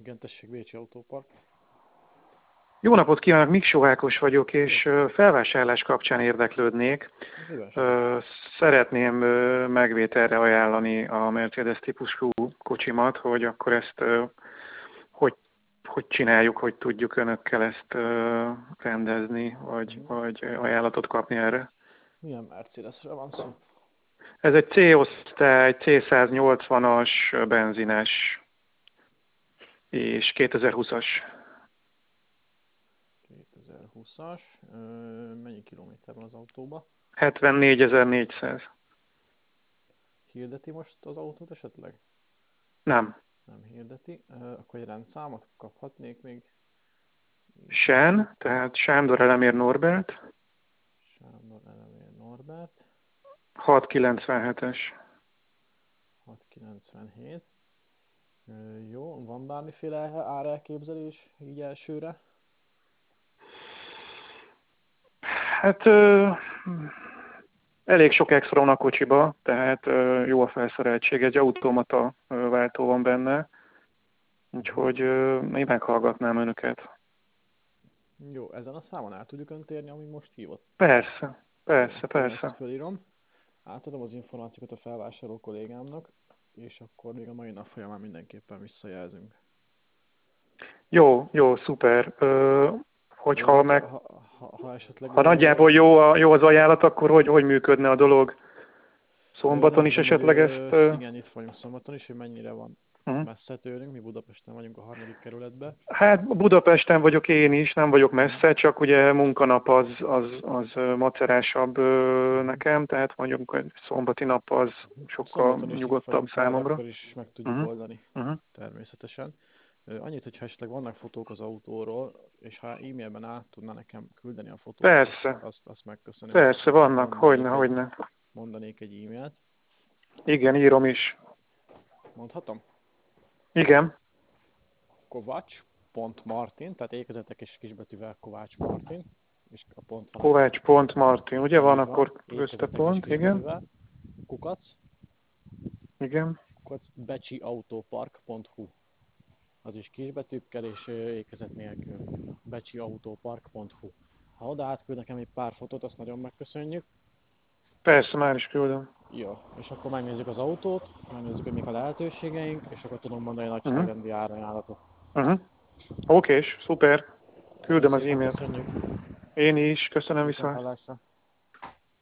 Igen, tessék, Bécsi Autópark. Jó napot kívánok, Miksó Ákos vagyok, és felvásárlás kapcsán érdeklődnék. Szívesen. Szeretném megvételre ajánlani a Mercedes típusú kocsimat, hogy akkor ezt hogy csináljuk, hogy tudjuk önökkel ezt rendezni, vagy ajánlatot kapni erre. Milyen Mercedesről van szó? Ez egy C-osztály, C180-as, benzines és 2020-as. 2020-as. Mennyi kilométer van az autóba? 74.400. Hirdeti most az autót esetleg? Nem. Nem hirdeti. Akkor egy rendszámot kaphatnék még? Sen, tehát Sándor Elemér Norbert. Sándor Elemér Norbert. 697-es. 697. Jó, van bármiféle árelképzelés így elsőre? Hát elég sok extra van a kocsiba, tehát jó a felszereltség, egy automata váltó van benne, úgyhogy én meghallgatnám önöket. Jó, ezen a számon el tudjuk önt érni, ami most hívott? Persze, Jó, persze, akkor én ezt persze. fölírom. Átadom az információkat a felvásárló kollégámnak, és akkor még a mai nap folyamán mindenképpen visszajelzünk. Jó, jó, szuper. Hogyha Ha esetleg ha nagyjából jó az ajánlat, akkor hogy működne a dolog? Szombaton nem is tudom, hogy esetleg ezt... igen, itt vagyunk szombaton is, hogy mennyire van messze tőlünk, mi Budapesten vagyunk a 3. kerületben. Hát Budapesten vagyok én is, nem vagyok messze, csak ugye munkanap az macerásabb nekem, tehát mondjuk egy szombati nap az sokkal Szombaton is itt nyugodtabb vagyunk kb. számomra. Akkor is meg tudjuk oldani, Uh-huh. természetesen. Annyit, hogyha esetleg vannak fotók az autóról, és ha e-mailben át tudna nekem küldeni a fotókat, Persze, azt megköszönöm, és persze, akkor vannak, hogyne. mondanék egy e-mailt. Igen, írom is. Mondhatom? Igen. Kovács.martin, tehát ékezetek és kisbetűvel Kovács Martin, és a pont alatt. Kovács.Martin, ugye van Így van, akkor ékezetek és köztepont, igen. kisbetűvel, kukac, Igen. becsiautopark.hu. Az is kisbetűkkel és ékezet nélkül. becsiautopark.hu. Ha oda átküld nekem egy pár fotót, azt nagyon megköszönjük. Persze, már is küldöm. Jó, és akkor megnézzük az autót, megnézzük, hogy mik a lehetőségeink, és akkor tudom mondani a Uh-huh. nagyságrendi árajánlatot. Okés, szuper. Nagyon Küldöm az szépen e-mailt. köszönjük. Én is, köszönöm Viszont viszont. hallásra.